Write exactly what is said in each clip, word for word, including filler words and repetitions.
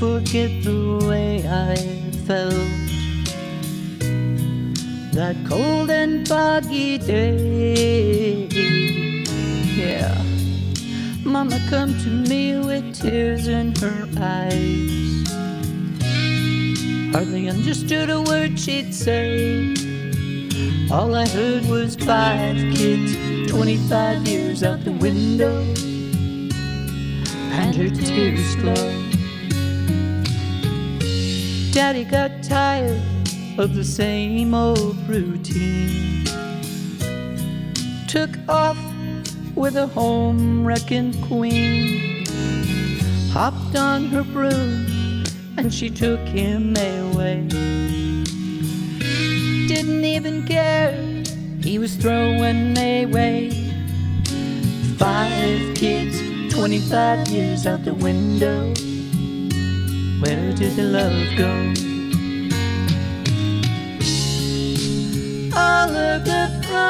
forget the way I felt that cold and foggy day. Yeah, Mama come to me with tears in her eyes. Hardly understood a word she'd say. All I heard was five kids, twenty-five years out the window, and her tears flow. Daddy got tired of the same old routine, took off with a home-wrecking queen, hopped on her broom and she took him away. Didn't even care, he was throwing away. Five kids, twenty-five years out the window. Where did the love go? All of the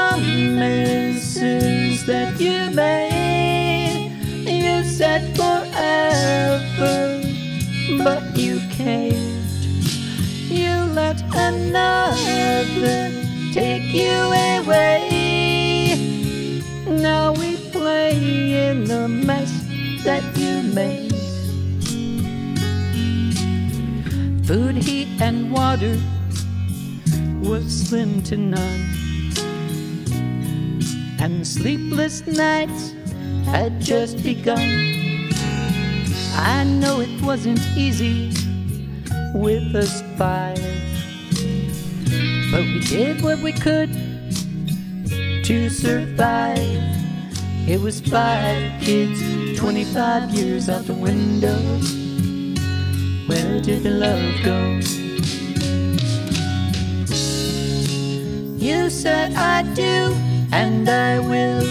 promises that you made, you said forever, but you caved. You let another take you away. Now we play in the mess that you made. Food, heat, and water was slim to none, and sleepless nights had just begun. I know it wasn't easy with us five, but we did what we could to survive. It was five kids, twenty-five years out the window. Where did the love go? You said I do and I will,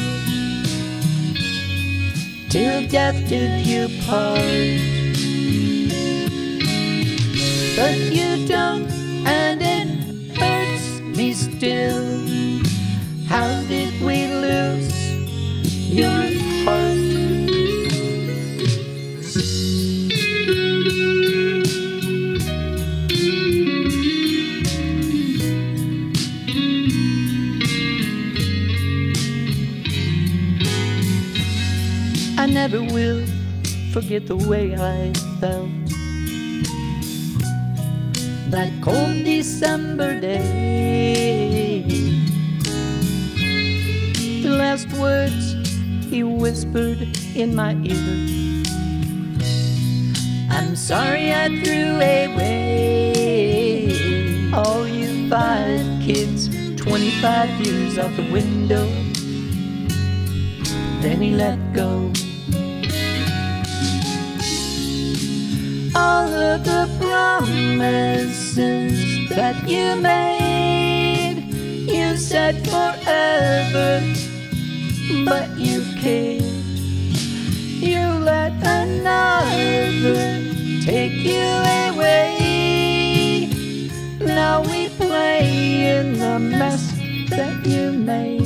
till death did you part. But you don't, and it hurts me still. How did we lose your heart? I never will forget the way I felt that cold December day. The last words he whispered in my ear, I'm sorry I threw away all you five kids, twenty-five years out the window. Then he let go. All of the promises that you made, you said forever, but you caved. You let another take you away. Now we play in the mess that you made.